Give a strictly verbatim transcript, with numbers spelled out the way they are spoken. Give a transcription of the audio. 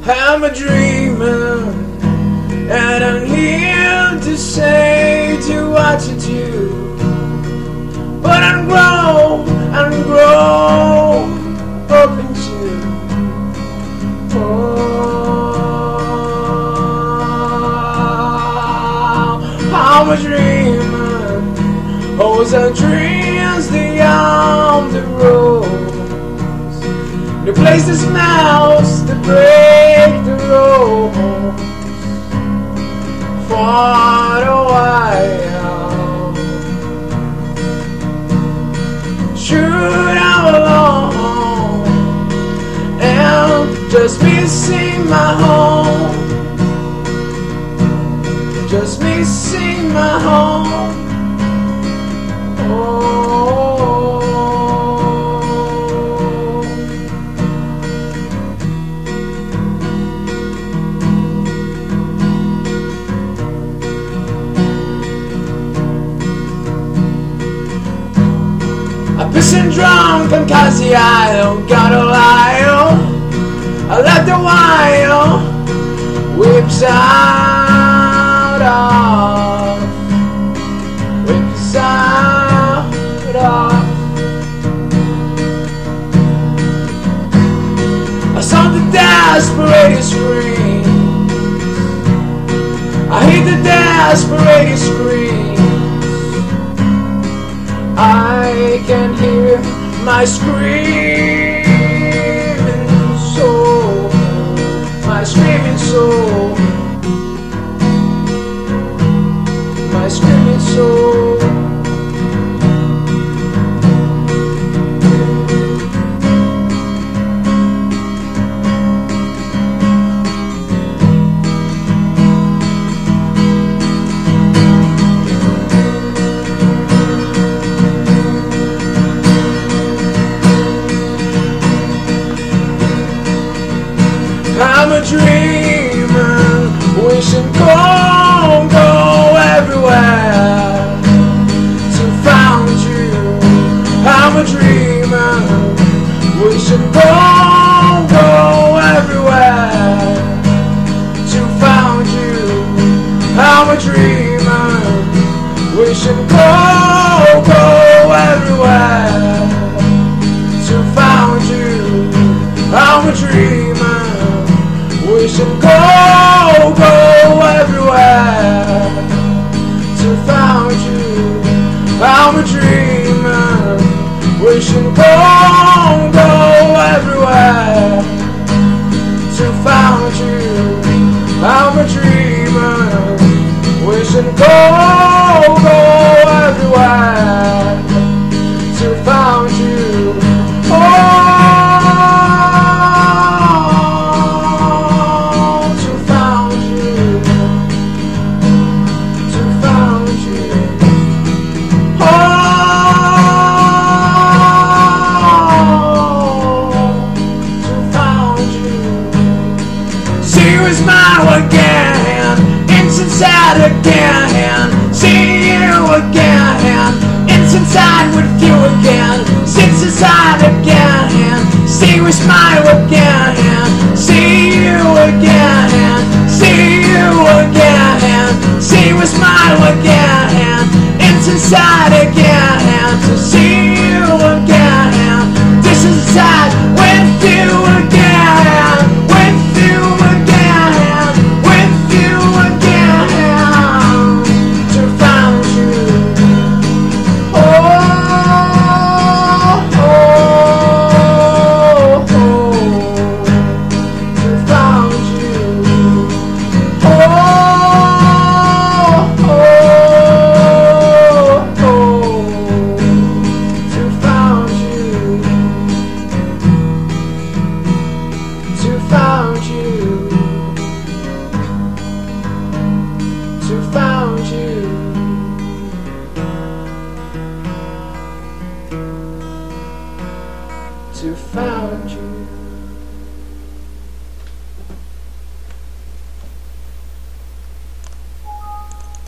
I'm a dreamer, and I'm here to say to what you do. But I'm grown, I'm grown, open to. Oh, I'm a dreamer, holds our dreams beyond the road. The place that smells, to break the rules for a while. Shoot out alone and just missing my home, just missing my home. Oh. Pissing drunk on Cassie Isle, got a lie, I let the wire whips out of, whips out of. I saw the desperate scream, I hear the desperate scream. I can hear my screaming soul, my screaming soul, my screaming soul. I'm a dreamer, wishing go, go everywhere to find you. I'm a dreamer, wishing go, go everywhere to find you. I'm a dreamer, wishing go, go everywhere to find you. I'm a dreamer, wishing go, go everywhere to find you. I'm a dreamer, wishing go, go everywhere to find you. I'm a dreamer, wishing go, go everywhere to find you. Oh, smile again, inside again, see you again, inside with you again, sits inside again, see we smile again, see you again, see you again, see we smile again, inside again, to see you again, this is sad with you again, with you again. To found you.